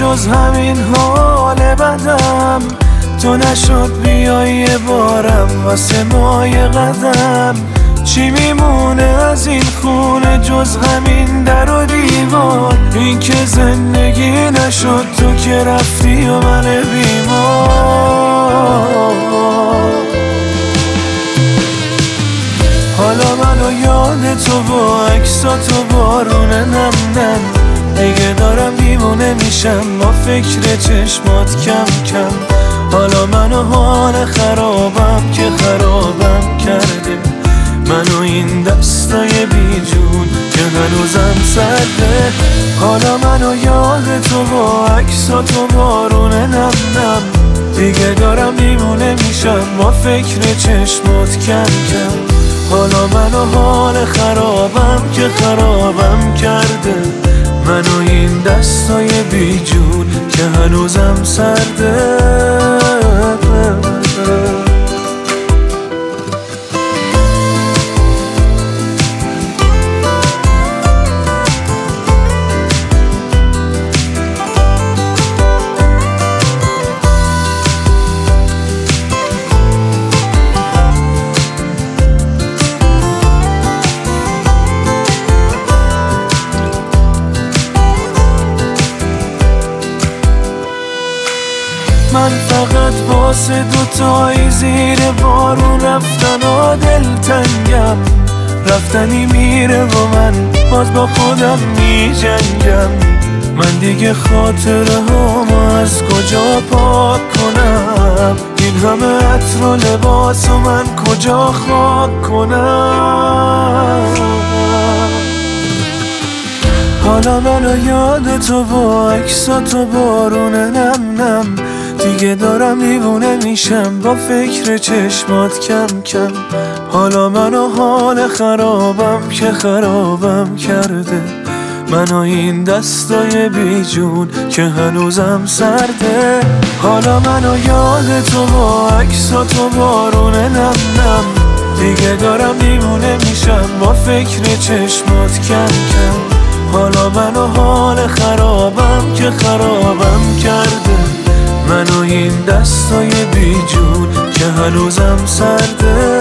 جز همین حال بدم، تو نشد بیای یه بارم واسه ما یه قدم. چی میمونه از این خونه جز همین در و دیوار؟ این که زندگی نشد تو که رفتی و من بیمار. حالا منو یاد تو با عکساتو بارونه نم نم، دیگه دارم دیوونه میشم با فکر چشمات کم کم. حالا منو حال خرابم که خرابم کرده، منو این دستای بی جون که هنوزم سرده. حالا منو یاد تو با عکساتو بارونه نم نم، دیگه دارم دیوونه میشم با فکر چشمات کم کم. حالا منو حال خرابم که خرابم کرده، منو این دستای بی جون که هنوزم سرده. من فقط واسه دوتایی زیر بارون رفتن و دلتنگم، رفتنی میره و من باز با خودم میجنگم. من دیگه خاطره هامو از کجا پاک کنم؟ این همه عطر و لباس و من کجا خاک کنم؟ حالا منو یاد تو با عکساتو بارونه نم نم، دیگه دارم دیوونه میشم با فکر چشمات کم کم. حالا منو حال خرابم که خرابم کرده، منو این دستای بی جون که هنوزم سرده. حالا منو یاد تو با عکساتو بارونه نم نم، دیگه دارم دیوونه میشم با فکر چشمات کم کم. حالا منو حال خرابم که خرابم کرده، منو این دستای بی جون که هنوزم سرده.